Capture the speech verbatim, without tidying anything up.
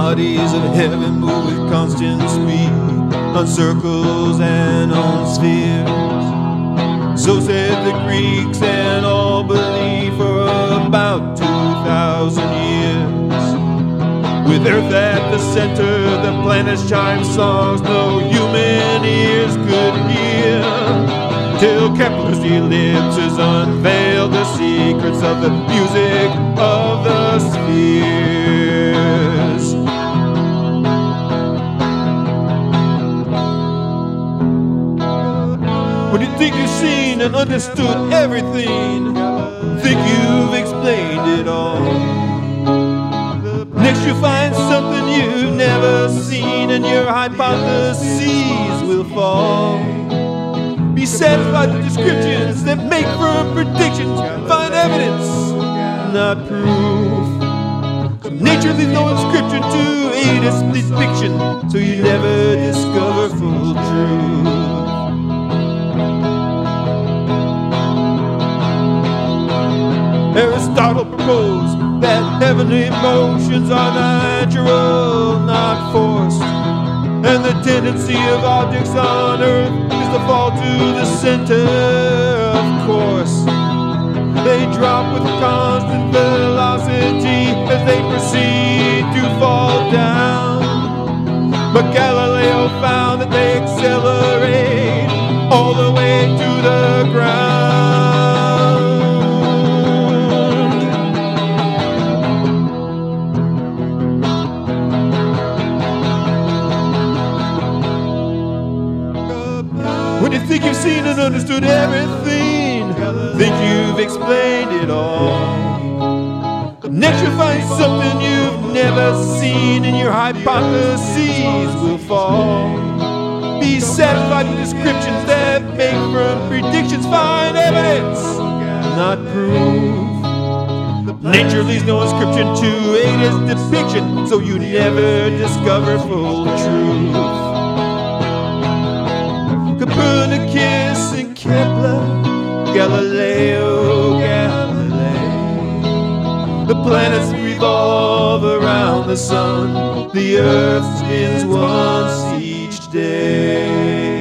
bodies of heaven move with constant speed on circles and on spheres. So said the Greeks, and all believe for about two thousand years. With Earth at the center, the planets chime songs no human ears could hear, till Kepler's ellipses unveiled the secrets of the music of the spheres. When you think you've seen and understood everything, think you've explained it all, next you find something you've never seen and your hypotheses will fall. Be satisfied with descriptions that make firm predictions, find evidence, not proof. Nature leaves no inscription to aid its depiction, so you never discover full truth. Aristotle proposed that heavenly motions are natural, not forced, and the tendency of objects on earth is to fall to the center, of course. They drop with constant velocity as they proceed to fall down. But Galileo found that they accelerate all the way to the ground. When you think you've seen and understood everything, think you've explained it all, next you'll find something you've never seen and your hypotheses will fall. Be satisfied with descriptions that make firm predictions, find evidence, not proof. Nature leaves no inscription to aid its depiction, so you never discover full truth. Copernicus and Kepler, Galileo Galilei. The planets revolve around the sun, the earth spins once each day.